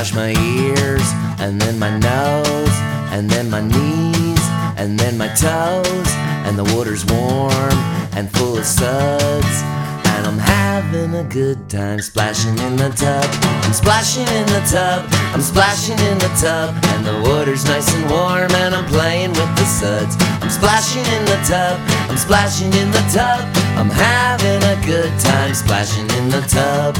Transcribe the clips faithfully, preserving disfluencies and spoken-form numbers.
wash my ears, and then my nose, and then my knees, and then my toes. And the water's warm and full of suds, and I'm having a good time splashing in the tub. I'm splashing in the tub, I'm splashing in the tub, and the water's nice and warm, and I'm playing with the suds. I'm splashing in the tub, I'm splashing in the tub, I'm having a good time splashing in the tub.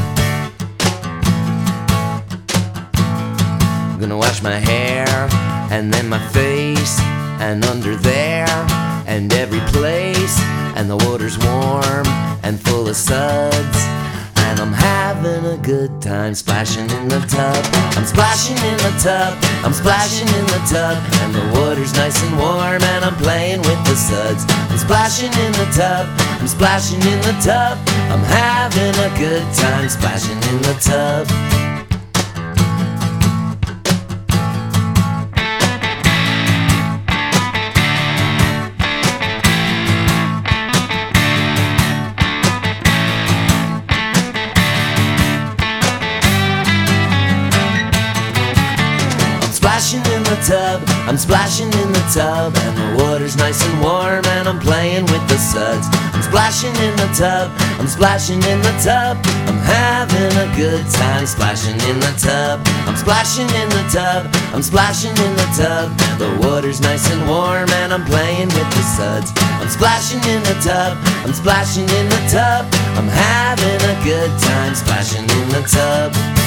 I'm gonna wash my hair, and then my face, and under there, and every place. And the water's warm and full of suds, and I'm having a good time splashing in the tub. I'm splashing in the tub, I'm splashing in the tub, and the water's nice and warm, and I'm playing with the suds. I'm splashing in the tub, I'm splashing in the tub, I'm having a good time splashing in the tub. Splashing in the tub, I'm splashing in the tub, and the water's nice and warm, and I'm playing with the suds. I'm splashing in the tub, I'm splashing in the tub, I'm having a good time splashing in the tub. I'm splashing in the tub, I'm splashing in the tub, the water's nice and warm, and I'm playing with the suds. I'm splashing in the tub, I'm splashing in the tub, I'm having a good time splashing in the tub.